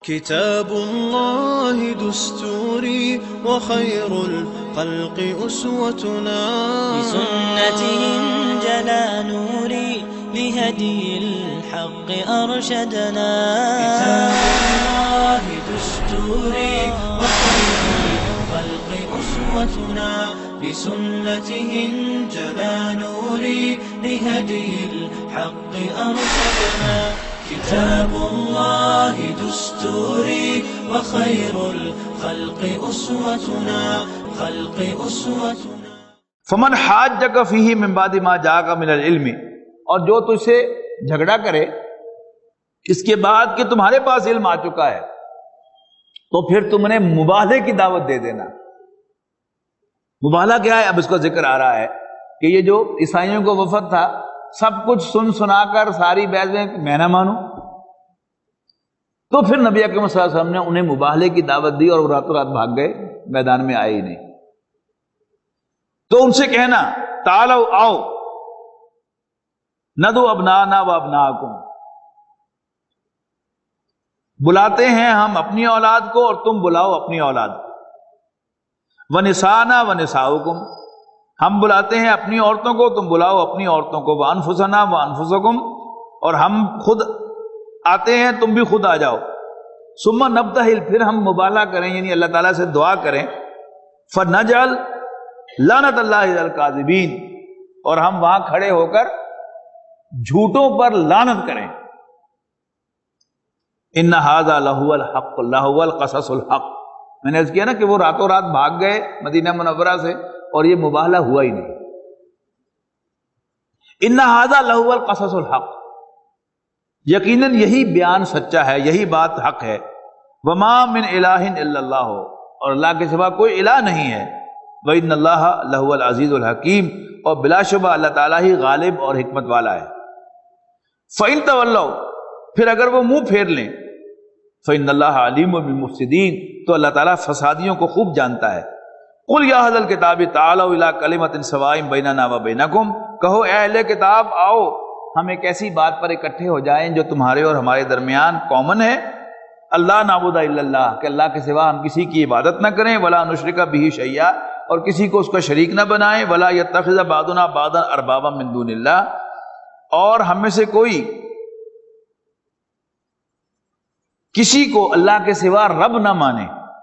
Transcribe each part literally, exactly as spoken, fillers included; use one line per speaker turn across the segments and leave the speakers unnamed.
كتاب الله دستوري وخير الخلق أسوتنا
بسنته انجلى نوري لهدي الحق أرشدنا
كتاب الله دستوري وخير الخلق أسوتنا بسنته انجلى نوري لهدي الحق أرشدنا كتاب الله دستوري وخير الخلق أسوتنا خلق أسوتنا
فمن حاجک فیہ من بعد ما جاءک من العلم، اور جو تجھ سے جھگڑا کرے اس کے بعد کہ تمہارے پاس علم آ چکا ہے تو پھر تم نے مباہلے کی دعوت دے دینا۔ مباہلہ کیا ہے؟ اب اس کا ذکر آ رہا ہے کہ یہ جو عیسائیوں کو وفد تھا سب کچھ سن سنا کر ساری بحث میں میں نہ مانوں، تو پھر نبی اکرم صلی اللہ علیہ وسلم نے انہیں مباہلے کی دعوت دی اور وہ راتوں رات بھاگ گئے، میدان میں آئے ہی نہیں۔ تو ان سے کہنا تعالوا آؤ ندعو ابناءنا و ابناءکم، بلاتے ہیں ہم اپنی اولاد کو اور تم بلاؤ اپنی اولاد کو، ونساءنا ونساؤکم، ہم بلاتے ہیں اپنی عورتوں کو تم بلاؤ اپنی عورتوں کو، وانفسنا وانفسکم، اور ہم خود آتے ہیں تم بھی خود آ جاؤ، ثم نبتہل، پھر ہم مباہلہ کریں یعنی اللہ تعالیٰ سے دعا کریں، فنجعل لعنت اللہ علی الکاذبین، اور ہم وہاں کھڑے ہو کر جھوٹوں پر لعنت کریں۔ ان ھذا لہو الحق لہو القصص الحق، میں نے عرض کیا نا کہ وہ راتوں رات بھاگ گئے مدینہ منورہ سے اور یہ مباہلہ ہوا ہی نہیں۔ ان ھذا لہو القصص الحق، یقیناً یہی بیان سچا ہے، یہی بات حق ہے۔ وما من الہ الا اللہ، اور اللہ کے سوا کوئی الہ نہیں ہے۔ وَإِنَّ اللَّهَ لَهُوَ الْعَزِيزُ الْحَكِيمُ، اور بلا شبہ اللہ تعالیٰ ہی غالب اور حکمت والا ہے۔ فَإِن تَوَلَّوْا، پھر اگر وہ منہ پھیر لیں، فَإِنَّ اللَّهَ عَلِيمٌ بِالْمُفْسِدِينَ، تو اللہ تعالیٰ فسادیوں کو خوب جانتا ہے۔ قُلْ يَا أَهْلَ الْكِتَابِ تَعَالَوْا إِلَىٰ كَلِمَةٍ سَوَاءٍ بَيْنَنَا وَبَيْنَكُمْ، کہو اے اہل کتاب آؤ ہم ایک ایسی بات پر اکٹھے ہو جائیں جو تمہارے اور ہمارے درمیان کامن ہے۔ اللہ نعبد الا اللہ، کہ اللہ کے سوا ہم کسی کی عبادت نہ کریں، ولا نشرک بہ شیئا، اور کسی کو اس کا شریک نہ بنائیں، ولا یتخذ بعضنا بعضا اربابا من دون اللہ، اور ہم میں سے کوئی کسی کو اللہ کے سوا رب نہ مانے۔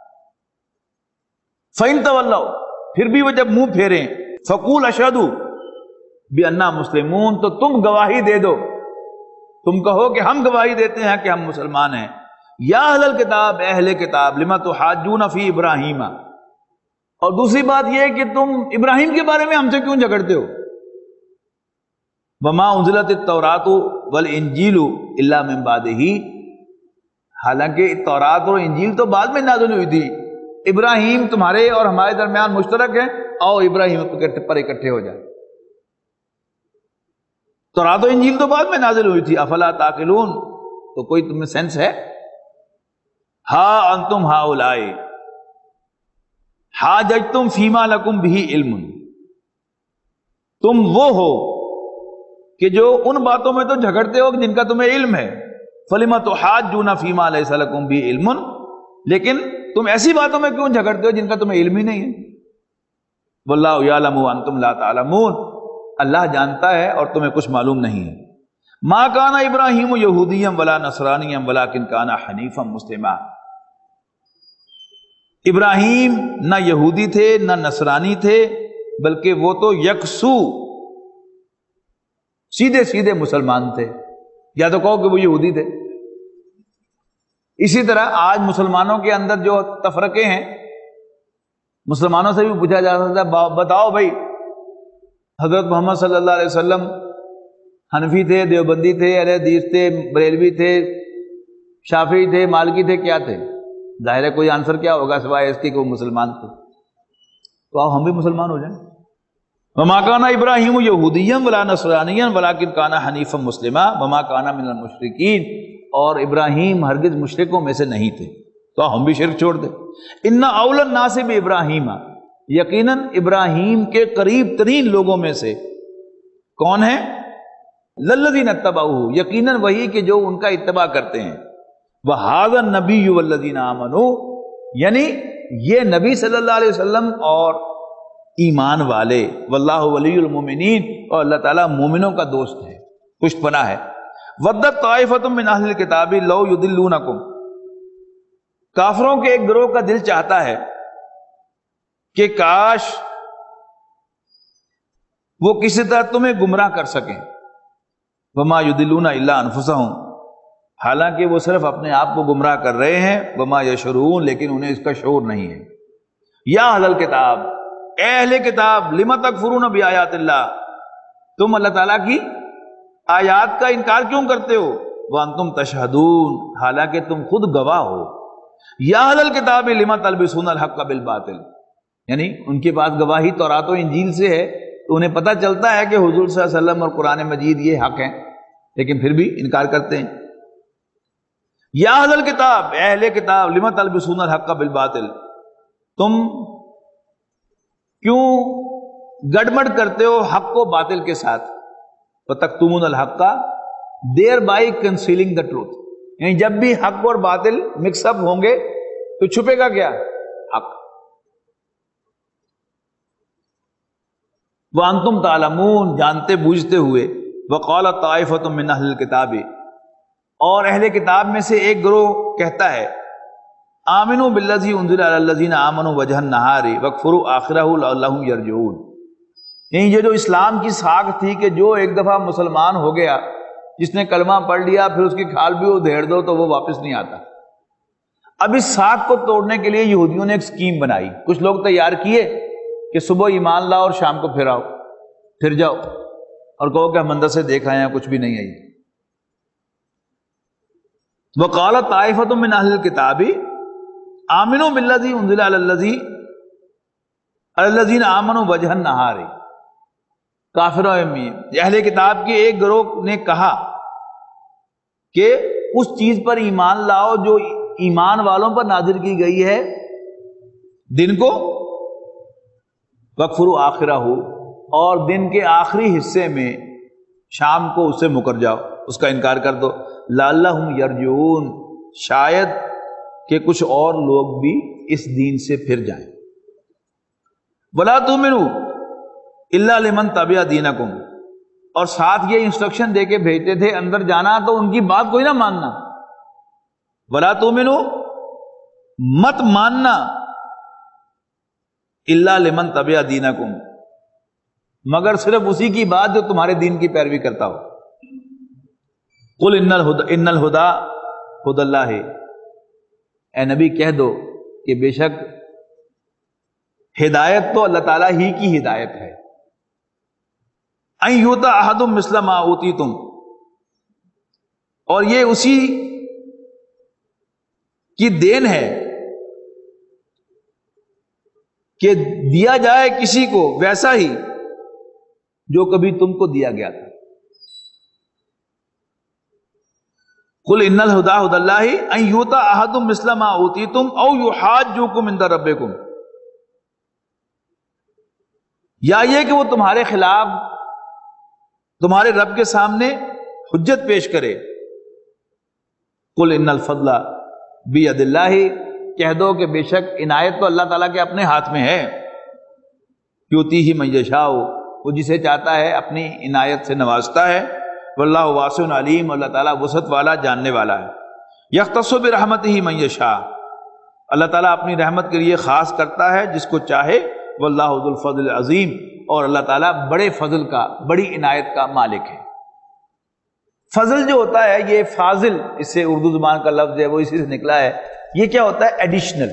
فَإِن تَوَلَّوْا، پھر بھی وہ جب منہ پھیریں، فَقُولْ أَشْهَدُ بِأَنَّا مُسْلِمُونَ، تو تم گواہی دے دو، تم کہو کہ ہم گواہی دیتے ہیں کہ ہم مسلمان ہیں۔ یا اہل الکتاب، اے اہل کتاب، لما تحاجون فی ابراہیم، اور دوسری بات یہ ہے کہ تم ابراہیم کے بارے میں ہم سے کیوں جھگڑتے ہو؟ وما انزلت التوراۃ والانجیل الا من بعدہ، حالانکہ تورات اور انجیل تو بعد میں نازل ہوئی تھی، ابراہیم تمہارے اور ہمارے درمیان مشترک ہے، آؤ ابراہیم پر اکٹھے ہو جائے۔ تورات و انجیل تو بعد میں نازل ہوئی تھی، افلا تعقلون، تو کوئی تم میں سینس ہے؟ ہا انتم ہؤلاء حاججتم فیما لکم بہ علم، تم وہ ہو کہ جو ان باتوں میں تو جھگڑتے ہو جن کا تمہیں علم ہے، فلم تحاجون فیما لیس لکم بہ علم، لیکن تم ایسی باتوں میں کیوں جھگڑتے ہو جن کا تمہیں علم ہی نہیں ہے۔ واللہ یعلم وانتم لا تعلمون، اللہ جانتا ہے اور تمہیں کچھ معلوم نہیں ہے۔ ما کان ابراہیم یہودیا ولا نصرانیا ولکن کان حنیفا مسلما، ابراہیم نہ یہودی تھے نہ نصرانی تھے، بلکہ وہ تو یکسو سیدھے سیدھے مسلمان تھے، یا تو کہو کہ وہ یہودی تھے۔ اسی طرح آج مسلمانوں کے اندر جو تفرقے ہیں، مسلمانوں سے بھی پوچھا جا سکتا ہے بتاؤ بھائی حضرت محمد صلی اللہ علیہ وسلم حنفی تھے، دیوبندی تھے، اہل حدیث تھے، بریلوی تھے، شافعی تھے، مالکی تھے، کیا تھے؟ ظاہر ہے کوئی آنسر کیا ہوگا سوائے اس کے کہ وہ مسلمان تھے۔ تو آؤ ہم بھی مسلمان ہو جائیں۔ وما کان ابراہیم یہودیا ولا نصرانیا ولکن کان حنیفا مسلما وما کان من المشرکین، اور ابراہیم ہرگز مشرکوں میں سے نہیں تھے، تو ہم بھی شرک چھوڑ دیں۔ ان اول الناس بابراہیم، یقیناً ابراہیم کے قریب ترین لوگوں میں سے کون ہے؟ للذین اتبعوہ، یقیناً وہی کہ جو ان کا اتباع کرتے ہیں، وَهَذَا النَّبِيُّ وَالَّذِينَ آمَنُوا، یعنی یہ نبی صلی اللہ علیہ وسلم اور ایمان والے، واللہ ولی المومنین، اور اللہ تعالیٰ مومنوں کا دوست ہے، پشت پناہ ہے۔ وَدَّتْ طَائِفَةٌ مِّنْ أَهْلِ الْكِتَابِ لَوْ يُضِلُّونَكُمْ، کافروں کے ایک گروہ کا دل چاہتا ہے کہ کاش وہ کسی طرح تمہیں گمراہ کر سکیں۔ وَمَا يُضِلُّونَ إِلَّا أَنفُسَهُمْ، حالانکہ وہ صرف اپنے آپ کو گمراہ کر رہے ہیں، وَمَا يَشْعُرُونَ، لیکن انہیں اس کا شعور نہیں ہے۔ یا اہل الکتاب، اے اہل کتاب، لِمَ تَکْفُرُونَ بِآیاتِ اللہ، تم اللہ تعالیٰ کی آیات کا انکار کیوں کرتے ہو؟ وَأَنْتُمْ تَشْهَدُونَ، حالانکہ تم خود گواہ ہو۔ یا اہل الکتاب لِمَ تَلْبِسُونَ الْحَقَّ بِالْبَاطِلِ، یعنی ان کے پاس گواہی تورات و انجیل سے ہے، تو انہیں پتہ چلتا ہے کہ حضور صلی اللہ علیہ وسلم اور قرآن مجید یہ حق ہیں، لیکن پھر بھی انکار کرتے ہیں۔ یا اہل الکتاب، اے اہل کتاب، لِمَ تَلْبِسُونَ الْحَقَّ بِالْبَاطِلِ، تم کیوں گڑبڑ کرتے ہو حق کو باطل کے ساتھ؟ وَتَكْتُمُونَ الْحَقَّ thereby concealing the truth، یعنی جب بھی حق اور باطل مکس اپ ہوں گے تو چھپے گا کیا؟ حق۔ وَأَنْتُمْ تَعْلَمُونَ، جانتے بوجھتے ہوئے۔ وَقَالَ طَائِفَةٌ مِّنْ أَهْلِ الْكِتَابِ، اور اہل کتاب میں سے ایک گروہ کہتا ہے آمنوا بالذی انزل علی الذین آمنوا وجہ النہار واکفروا آخرہ لعلہم یرجعون، یعنی یہ جو اسلام کی ساکھ تھی کہ جو ایک دفعہ مسلمان ہو گیا، جس نے کلمہ پڑھ لیا، پھر اس کی کھال بھی ادھیڑ دو تو وہ واپس نہیں آتا۔ اب اس ساکھ کو توڑنے کے لیے یہودیوں نے ایک سکیم بنائی، کچھ لوگ تیار کیے کہ صبح ایمان لاؤ اور شام کو پھر آؤ، پھر جاؤ اور کہو کہ ہم اندر سے دیکھ آئے ہیں، کچھ بھی نہیں ہے۔ وَقَالَ طَائِفَةٌ مِّنْ أَهْلِ الْكِتَابِ آمِنُوا بِالَّذِي أُنزِلَ عَلَى الَّذِي عَلَى الَّذِينَ آمَنُوا وَجْهَ النَّهَارِ، کافروں میں اہل کتاب کے ایک گروہ نے کہا کہ اس چیز پر ایمان لاؤ جو ایمان والوں پر نازل کی گئی ہے دن کو، وَاکْفُرُوا آخِرَهُ، اور دن کے آخری حصے میں شام کو اس سے مکر جاؤ، اس کا انکار کر دو، لعلہم یرجعون، شاید کہ کچھ اور لوگ بھی اس دین سے پھر جائیں۔ وَلَا تُؤْمِنُوا إِلَّا لِمَنْ تَبِعَ دِينَكُمْ، اور ساتھ یہ انسٹرکشن دے کے بھیجتے تھے اندر جانا تو ان کی بات کوئی نہ ماننا۔ وَلَا تُؤْمِنُوا، مت ماننا، إِلَّا لِمَنْ تَبِعَ دِينَكُمْ، مگر صرف اسی کی بات جو تمہارے دین کی پیروی کرتا ہو۔ قل ان الہدی ان الہدی ہدی اللہ، اے نبی کہہ دو کہ بے شک ہدایت تو اللہ تعالیٰ ہی کی ہدایت ہے۔ ان یؤتی احد مثل ما اوتیتم، اور یہ اسی کی دین ہے کہ دیا جائے کسی کو ویسا ہی جو کبھی تم کو دیا گیا تھا۔ قل ان الہدی ہدی اللہ ان یؤتی احد مثل ما اوتیتم او یحاجوکم عند ربکم، یا یہ کہ وہ تمہارے خلاف تمہارے رب کے سامنے حجت پیش کرے۔ قل ان الفضل بید اللہ، کہہ دو کہ بے شک عنایت تو اللہ تعالیٰ کے اپنے ہاتھ میں ہے۔ یؤتیہ من یشاء، وہ جسے چاہتا ہے اپنی عنایت سے نوازتا ہے۔ واللہ واسع علیم، اللہ تعالیٰ وسعت والا جاننے والا ہے۔ یختص برحمتہ من یشاء، اللہ تعالیٰ اپنی رحمت کے لیے خاص کرتا ہے جس کو چاہے۔ واللہ ذو الفضل العظیم، اور اللہ تعالیٰ بڑے فضل کا، بڑی عنایت کا مالک ہے۔ فضل جو ہوتا ہے، یہ فاضل، اس سے اردو زبان کا لفظ ہے وہ اسی سے نکلا ہے۔ یہ کیا ہوتا ہے؟ ایڈیشنل۔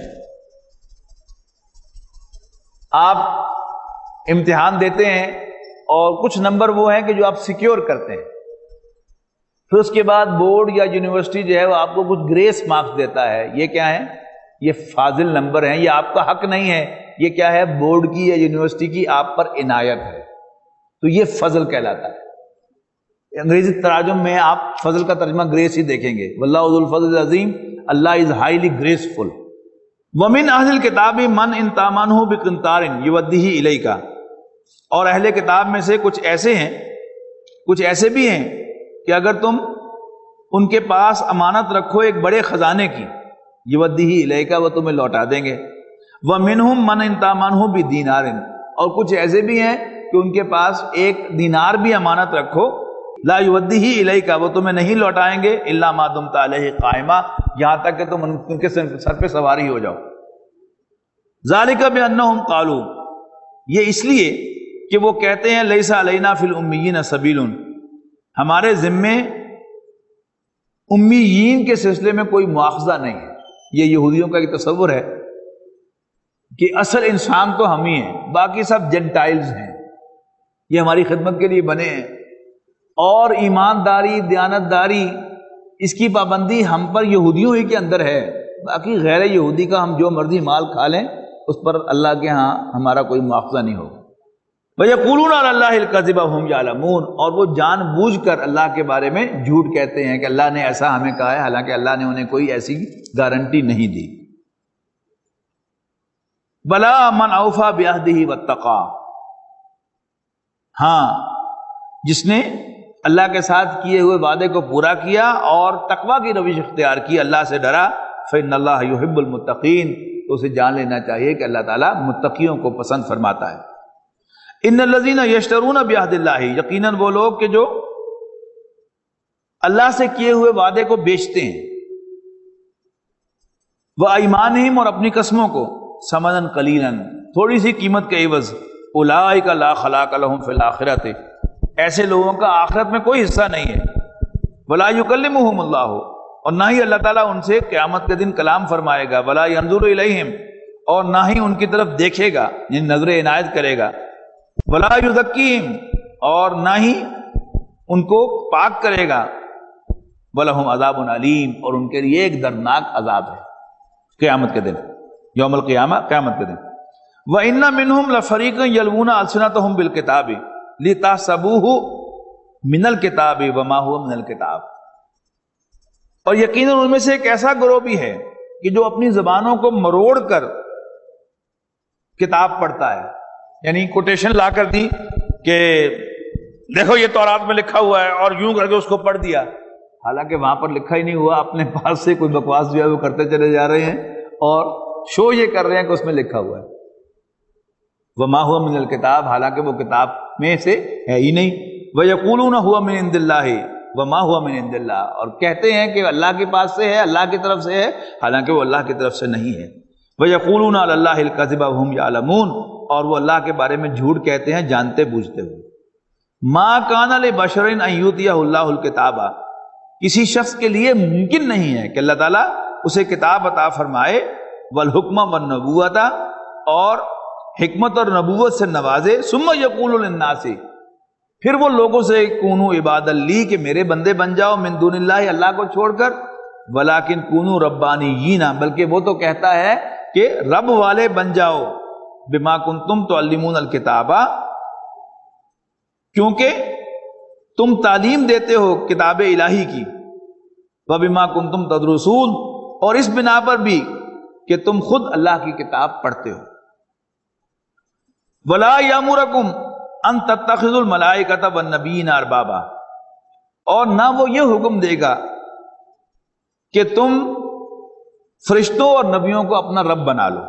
آپ امتحان دیتے ہیں اور کچھ نمبر وہ ہیں کہ جو آپ سیکیور کرتے ہیں، پھر اس کے بعد بورڈ یا یونیورسٹی جو ہے وہ آپ کو کچھ گریس مارکس دیتا ہے۔ یہ کیا ہے؟ یہ فاضل نمبر ہیں، یہ آپ کا حق نہیں ہے، یہ کیا ہے؟ بورڈ کی یا یونیورسٹی کی آپ پر عنایت ہے، تو یہ فضل کہلاتا ہے۔ انگریزی تراجم میں آپ فضل کا ترجمہ گریس ہی دیکھیں گے، واللہ ذو الفضل العظیم، اللہ از ہائیلی گریسفل۔ ومن اہل الکتاب من ان تامنہ بقنطار یودیہ الیک، اور اہل کتاب میں سے کچھ ایسے ہیں، کچھ ایسے بھی ہیں کہ اگر تم ان کے پاس امانت رکھو ایک بڑے خزانے کی، یودیہ الیک، وہ تمہیں لوٹا دیں گے، ومنہم من ان تامنہ بدینار، اور کچھ ایسے بھی ہیں کہ ان کے پاس ایک دینار بھی امانت رکھو، لا یودیہ الیک، وہ تمہیں نہیں لوٹائیں گے، الا ما دمت علیہ قائما، یہاں تک کہ تم ان کے سر پہ سواری ہو جاؤ۔ ذالک بانہم قالوا، یہ اس لیے کہ وہ کہتے ہیں لیس علینا فی الامیین سبیل، ہمارے ذمے امیین کے سلسلے میں کوئی مواخذہ نہیں ہے۔ یہ یہودیوں کا ایک تصور ہے کہ اصل انسان تو ہم ہی ہیں، باقی سب جینٹائلز ہیں، یہ ہماری خدمت کے لیے بنے ہیں، اور ایمانداری دیانتداری اس کی پابندی ہم پر یہودیوں ہی کے اندر ہے، باقی غیر یہودی کا ہم جو مرضی مال کھا لیں اس پر اللہ کے ہاں ہمارا کوئی مواخذہ نہیں ہوگا۔ وَيَقُولُونَ عَلَى اللَّهِ الْكَذِبَ وَهُمْ يَعْلَمُونَ، اور وہ جان بوجھ کر اللہ کے بارے میں جھوٹ کہتے ہیں کہ اللہ نے ایسا ہمیں کہا ہے، حالانکہ اللہ نے انہیں کوئی ایسی گارنٹی نہیں دی۔ بَلَا مَنْ أَوْفَى بِعَهْدِهِ وَاتَّقَىٰ، ہاں جس نے اللہ کے ساتھ کیے ہوئے وعدے کو پورا کیا اور تقویٰ کی روش اختیار کی، اللہ سے ڈرا، فَإِنَّ اللَّهَ يُحِبُّ الْمُتَّقِينَ، تو اسے جان لینا چاہیے کہ اللہ تعالیٰ متقیوں کو پسند فرماتا ہے۔ ان الذین یشترون بعہد اللہ، یقیناً وہ لوگ کہ جو اللہ سے کیے ہوئے وعدے کو بیچتے ہیں، وایمانہم، اور اپنی قسموں کو، ثمنا قلیلا، تھوڑی سی قیمت کے عوض، اولئک لا خلاق لہم فی الآخرۃ، ایسے لوگوں کا آخرت میں کوئی حصہ نہیں ہے، ولا یکلمہم اللہ، اور نہ ہی اللہ تعالیٰ ان سے قیامت کے دن کلام فرمائے گا، ولا ینظر الیہم، اور نہ ہی ان کی طرف دیکھے گا، یعنی نظر عنایت کرے گا، ولا یزکیہم، اور نہ ہی ان کو پاک کرے گا، ولہم عذاب علیم، اور ان کے لیے ایک دردناک عذاب ہے قیامت کے دن، یوم القیامہ، قیامت کے دن۔ وَإِنَّ مِنْهُمْ لَفَرِيقًا يَلْوُونَ أَلْسِنَتَهُمْ بِالْكِتَابِ لِتَحْسَبُوهُ مِنَ الْكِتَابِ وَمَا هُوَ مِنَ الْكِتَابِ، اور یقیناً ان میں سے ایک ایسا گروہ بھی ہے کہ جو اپنی زبانوں کو مروڑ کر کتاب پڑھتا ہے، یعنی کوٹیشن لا کر دی کہ دیکھو یہ تورات میں لکھا ہوا ہے، اور یوں کر کے اس کو پڑھ دیا، حالانکہ وہاں پر لکھا ہی نہیں ہوا، اپنے پاس سے کوئی بکواس جو ہے وہ کرتے چلے جا رہے ہیں اور شو یہ کر رہے ہیں کہ اس میں لکھا ہوا ہے، وما هو من الکتاب، حالانکہ وہ کتاب میں سے ہے ہی نہیں، وَيَقُولُونَ هُوَ مِنْ عِنْدِ اللَّهِ وَمَا هُوَ مِنْ عِنْدِ اللَّهِ، اور کہتے ہیں کہ اللہ کے پاس سے ہے، اللہ کی طرف سے ہے، حالانکہ وہ اللہ کی طرف سے نہیں ہے۔ وَيَقُولُونَ عَلَى اللَّهِ الْكَذِبَ وَهُمْ يَعْلَمُونَ، اور وہ اللہ کے بارے میں جھوٹ کہتے ہیں جانتے بوجھتے ہوئے۔ ما کان لبشر ان یؤتیہ اللہ الکتاب، کسی شخص کے لیے ممکن نہیں ہے کہ اللہ تعالیٰ اسے کتاب عطا فرمائے، والحکم والنبوۃ، اور حکمت اور نبوت سے نوازے، ثم یقول للناس، پھر وہ لوگوں سے کونوا عبادا لی، کہ میرے بندے بن جاؤ، من دون اللہ، اللہ کو چھوڑ کر، ولکن کونوا ربانیین، بلکہ وہ تو کہتا ہے کہ رب والے بن جاؤ، بما کنتم تعلمون الکتاب، کیونکہ تم تعلیم دیتے ہو کتاب الہی کی، وبما کنتم تدرسون، اور اس بنا پر بھی کہ تم خود اللہ کی کتاب پڑھتے ہو، ولا یامرکم ان تتخذوا الملائکۃ والنبیین اربابا، اور نہ وہ یہ حکم دے گا کہ تم فرشتوں اور نبیوں کو اپنا رب بنا لو۔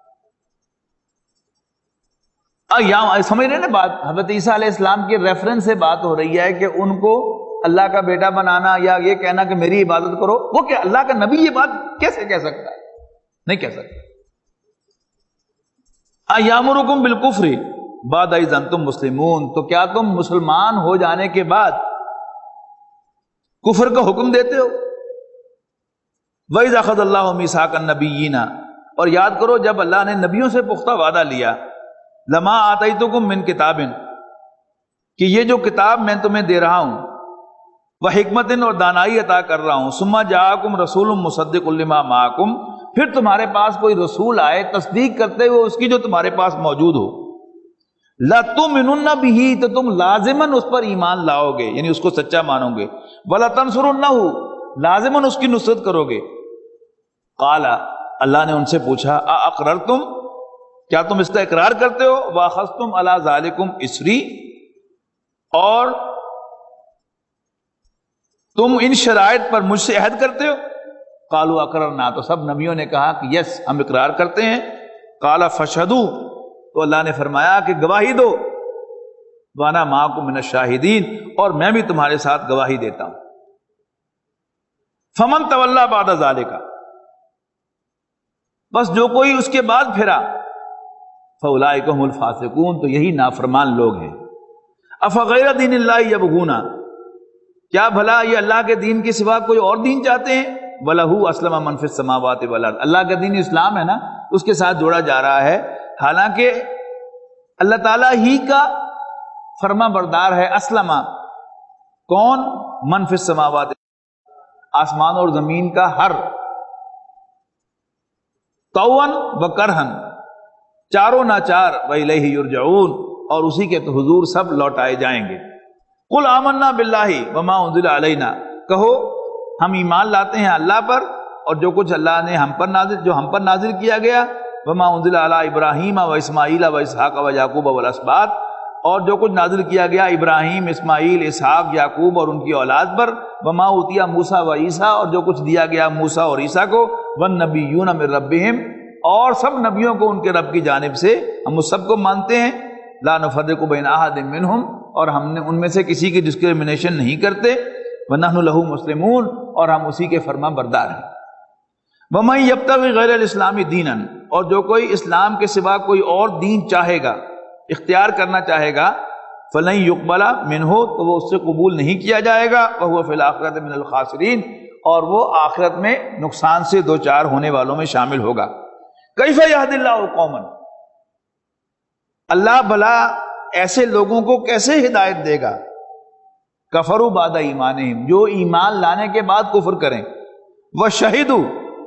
سمجھ رہے نا بات، حضرت عیسیٰ علیہ السلام کی ریفرنس سے بات ہو رہی ہے کہ ان کو اللہ کا بیٹا بنانا یا یہ کہنا کہ میری عبادت کرو، وہ کہ اللہ کا نبی یہ بات کیسے کہہ سکتا ہے؟ نہیں کہہ سکتا۔ ایامرکم بالکفر بعد اذ انتم مسلمون، تو کیا تم مسلمان ہو جانے کے بعد کفر کا حکم دیتے ہو؟ وَإِذْ أَخَذَ اللَّهُ مِيثَاقَ النَّبِيِّينَ، اور یاد کرو جب اللہ نے نبیوں سے پختہ وعدہ لیا، لما آتیتکم من کتاب، کہ یہ جو کتاب میں تمہیں دے رہا ہوں، وہ حکمت اور دانائی عطا کر رہا ہوں، ثم جاءکم رسول مصدق لما معکم، پھر تمہارے پاس کوئی رسول آئے تصدیق کرتے ہوئے اس کی جو تمہارے پاس موجود ہو، لَتُؤْمِنُنَّ بِهِ، تو تم لازماً اس پر ایمان لاؤ گے، یعنی اس کو سچا مانو گے، وَلَتَنْصُرُنَّهُ، لازماً اس کی نصرت کرو گے۔ قال، اللہ نے ان سے پوچھا، اَأَقْرَرْتُمْ، کیا تم اس کا اقرار کرتے ہو؟ وَأَخَذْتُمْ عَلَى ذَلِكُمْ إِصْرِي، اور تم ان شرائط پر مجھ سے عہد کرتے ہو؟ قالوا اقررنا، تو سب نبیوں نے کہا کہ یس ہم اقرار کرتے ہیں۔ قال فاشهدوا، تو اللہ نے فرمایا کہ گواہی دو، وانا معکم من الشاہدین، اور میں بھی تمہارے ساتھ گواہی دیتا ہوں۔ فمن تولی بعد ذلک، بس جو کوئی اس کے بعد پھرا، فاولئک هم الفاسقون، تو یہی نافرمان لوگ ہیں۔ افغیر دین اللہ یبغون، کیا بھلا یہ اللہ کے دین کے سوا کوئی اور دین چاہتے ہیں؟ وَلَهُ أَسْلَمَ مَنْ فِي السَّمَاوَاتِ وَالْأَرْضِ، اللہ کا دین اسلام ہے نا، اس کے ساتھ جوڑا جا رہا ہے، حالانکہ اللہ تعالیٰ ہی کا فرما بردار ہے۔ اسلم کون؟ من فی السماوات، آسمان اور زمین کا ہر، طوعاً و کرہن، چاروں ناچار، وَإِلَيْهِ يُرْجَعُونَ، اور اسی کے تو حضور سب لوٹائے جائیں گے۔ قُلْ آمَنَّا بِاللَّهِ وَمَا أُنزِلَ عَلَيْنَا، کہو ہم ایمان لاتے ہیں اللہ پر اور جو کچھ اللہ نے ہم پر نازل جو ہم پر نازل کیا گیا، وما انزل علی ابراہیم و اسماعیل و اسحاق و یعقوب والاسباط، اور جو کچھ نازل کیا گیا ابراہیم، اسماعیل، اسحاق، یعقوب اور ان کی اولاد پر، وما اوتیا موسیٰ و عیسیٰ، اور جو کچھ دیا گیا موسیٰ اور عیسیٰ کو، والنبیون من ربہم، اور سب نبیوں کو ان کے رب کی جانب سے، ہم اس سب کو مانتے ہیں، لا نفرق بین احد منہم، اور ہم نے ان میں سے کسی کی ڈسکریمنیشن نہیں کرتے، وَنَحْنُ لَهُ مُسْلِمُونَ، اور ہم اسی کے فرما بردار ہیں۔ وَمَن يَبْتَغِ غَيْرَ الْإِسْلَامِ دِينًا، اور جو کوئی اسلام کے سوا کوئی اور دین چاہے گا، اختیار کرنا چاہے گا، فَلَن يُقْبَلَ مِنْهُ، تو وہ اس سے قبول نہیں کیا جائے گا، وَهُوَ فِي الْآخِرَةِ مِنَ الْخَاسِرِينَ، اور وہ آخرت میں نقصان سے دو چار ہونے والوں میں شامل ہوگا۔ كَيْفَ يَهْدِي اللَّهُ قَوْمًا، اللہ بھلا ایسے لوگوں کو کیسے ہدایت دے گا، کفروا بعد ایمانہم، جو ایمان لانے کے بعد کفر کریں، وشہدوا،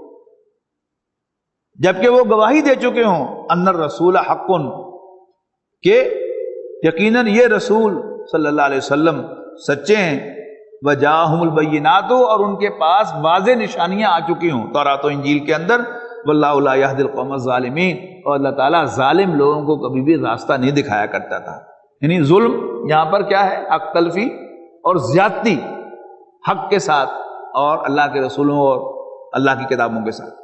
جبکہ وہ گواہی دے چکے ہوں، ان الرسول حق، کہ یقیناً یہ رسول صلی اللہ علیہ وسلم سچے ہیں، وجاءہم البینات، اور ان کے پاس واضح نشانیاں آ چکی ہوں تورات و انجیل کے اندر، واللہ لا یہدی القوم الظالمین، اور اللہ تعالیٰ ظالم لوگوں کو کبھی بھی راستہ نہیں دکھایا کرتا تھا۔ یعنی ظلم یہاں پر کیا ہے؟ حق تلفی اور زیادتی حق کے ساتھ اور اللہ کے رسولوں اور اللہ کی کتابوں کے ساتھ۔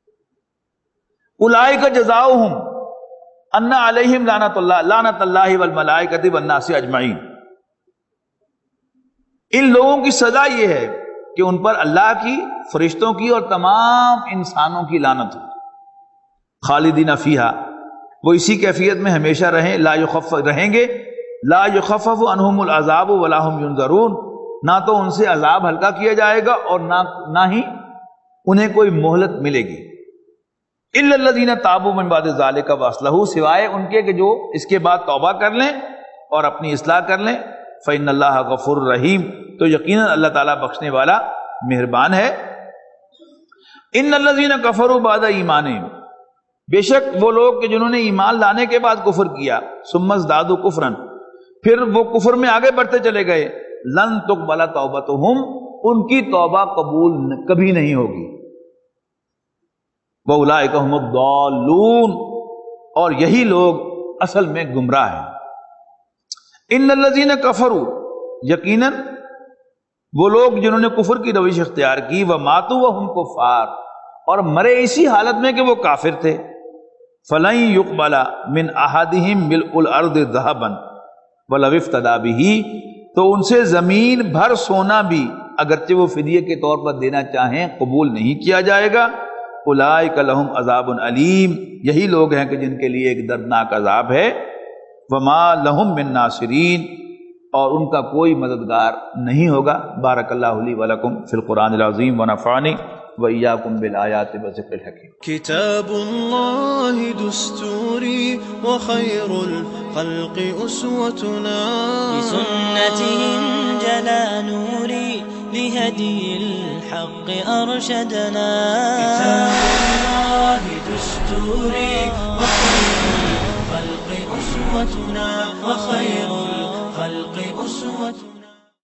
اولئک جزاؤہم ان علیہم لعنت اللہ لعنت اللہ والملائکۃ والناس اجمعین، ان لوگوں کی سزا یہ ہے کہ ان پر اللہ کی، فرشتوں کی اور تمام انسانوں کی لعنت ہو، خالدین فیہا، وہ اسی کیفیت میں ہمیشہ رہیں، لا یخفف رہیں گے، لا یخفف عنہم العذاب ولا هم ینظرون، نہ تو ان سے عذاب ہلکا کیا جائے گا اور نہ نہ ہی انہیں کوئی مہلت ملے گی۔ الا الذین تابوا من بعد ذلک واصلحوا، سوائے ان کے کہ جو اس کے بعد توبہ کر لیں اور اپنی اصلاح کر لیں، فإن اللہ غفور رحیم، تو یقیناً اللہ تعالیٰ بخشنے والا مہربان ہے۔ ان الذین کفروا بعد ایمانہم، بے شک وہ لوگ کہ جنہوں نے ایمان لانے کے بعد کفر کیا، ثم ازدادوا کفرا، پھر وہ کفر میں آگے بڑھتے چلے گئے، لن تقبل توبتہم، ان کی توبہ قبول کبھی نہیں ہوگی، وَأُولَئِكَ هُمُ الضَّالُّونَ، اور یہی لوگ اصل میں گمراہ ہیں۔ ان الذین کفروا، یقیناً وہ لوگ جنہوں نے کفر کی روش اختیار کی، وَمَاتُوا وَهُمْ کُفَّارٌ، اور مرے اسی حالت میں کہ وہ کافر تھے، فَلَن يُقْبَلَ مِنْ أَحَدِهِمْ مِلْءُ الْأَرْضِ ذَهَبًا وَلَوِ افْتَدَىٰ بِهِ، تو ان سے زمین بھر سونا بھی اگرچہ وہ فدیے کے طور پر دینا چاہیں قبول نہیں کیا جائے گا۔ اولئک لہم عذاب علیم، یہی لوگ ہیں کہ جن کے لیے ایک دردناک عذاب ہے، وما لہم من ناصرین، اور ان کا کوئی مددگار نہیں ہوگا۔ بارک اللہ لی ولکم فی القرآن العظیم ونفعنی وإیاکم بالآیات والذکر الحکیم۔
کتاب اللہ دستوری وخیر الخلق اسوتنا،
بسنته انجلى نوري لهدي الحق أرشدنا،
كتاب الله دستوري وخير الخلق أسوتنا، وخير الخلق أسوتنا۔